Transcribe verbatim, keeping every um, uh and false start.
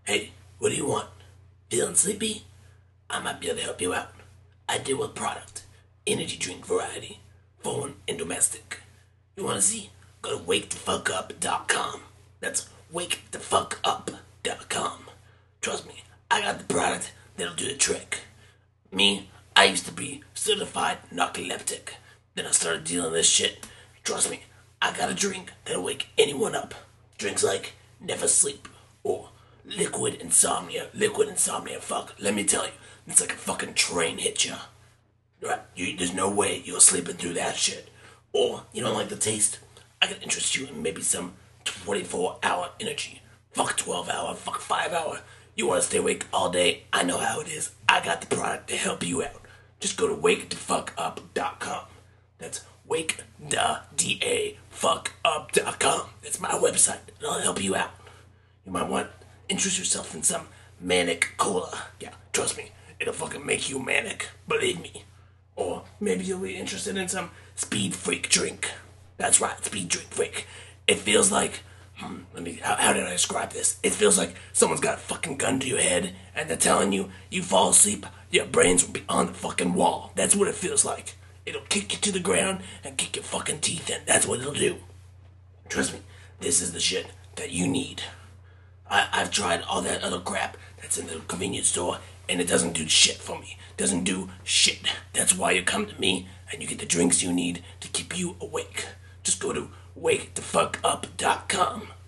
Hey, what do you want? Feeling sleepy? I might be able to help you out. I deal with product, energy drink variety, foreign and domestic. You wanna see? Go to wake the fuck up dot com. That's wake the fuck up dot com. Trust me, I got the product that'll do the trick. Me, I used to be certified narcoleptic. Then I started dealing this shit. Trust me, I got a drink that'll wake anyone up. Drinks like Never Sleep or Liquid Insomnia. Liquid Insomnia, fuck, let me tell you, it's like a fucking train hit ya. Right? You, there's no way you're sleeping through that shit. Or, you don't like the taste? I can interest you in maybe some twenty-four hour energy. Fuck twelve hour, fuck five hour. You wanna stay awake all day? I know how it is. I got the product to help you out. Just go to wake the fuck up dot com. That's wake the D A fuck up dot com. That's my website, and I'll help you out. You might want to interest yourself in some manic cola. Yeah, trust me, it'll fucking make you manic. Believe me. Or maybe you'll be interested in some speed freak drink. That's right, speed drink freak. It feels like, hmm, let me, how, how did I describe this? It feels like someone's got a fucking gun to your head and they're telling you, you fall asleep, your brains will be on the fucking wall. That's what it feels like. It'll kick you to the ground and kick your fucking teeth in. That's what it'll do. Trust me, this is the shit that you need. I, I've tried all that other crap that's in the convenience store, and it doesn't do shit for me. Doesn't do shit. That's why you come to me, and you get the drinks you need to keep you awake. Just go to wake the fuck up dot com.